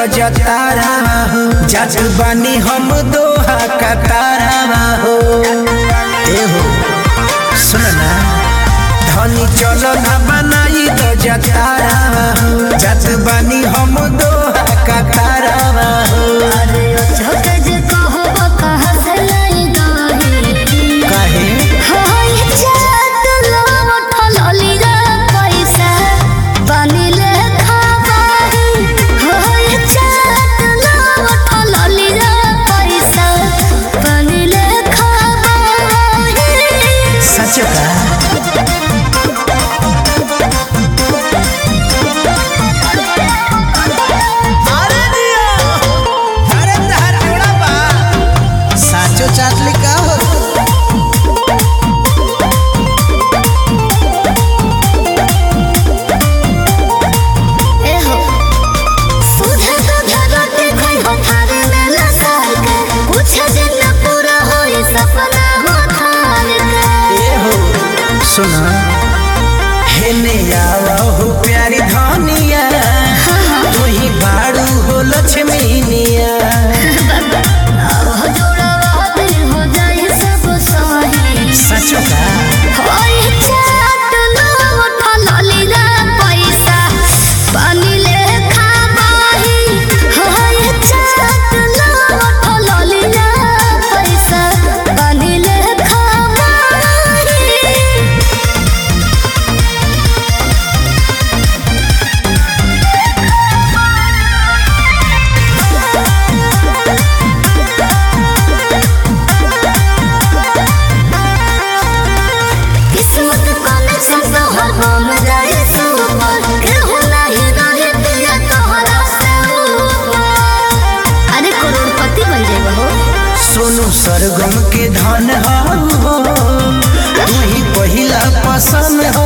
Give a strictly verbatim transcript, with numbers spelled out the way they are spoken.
तो जतारा हो जज बानी हम दोहा कतारा हो ए हो सुन ना धनी चलो ना बनाई तो जतारा हो जज बानी हम दोहा कतारा हो अरे छोटे जे कहब कहां से लाई गाही काहे हाय जात लो ठलली रे पैसा बनी ले खाबाही हाय जात लो ठलली रे पैसा बनी ले खाबाही सच का चाटली का हो ए हो सुधा तो धरा के कोई हो थारे में लसार के कुछ दिन पूरा होई सपना हो थार के ए हो सुना हेने आवा हो प्यारी धनिया तू ही बाड़ू हो लक्ष्मीनिया सचो का होय चाट लो ठलली रे पैसा पानी ले खाबाही होय चाट लो ठलली रे पैसा पानी ले खाबाही किस्मत कोने से हर हम जाए सुपर केहू नहीं रहे पिया तोहरा से ऊपर अरे करोड़पति बन जाए हो सोनू सरगम के धन हो तू ही पहिला पसंद हो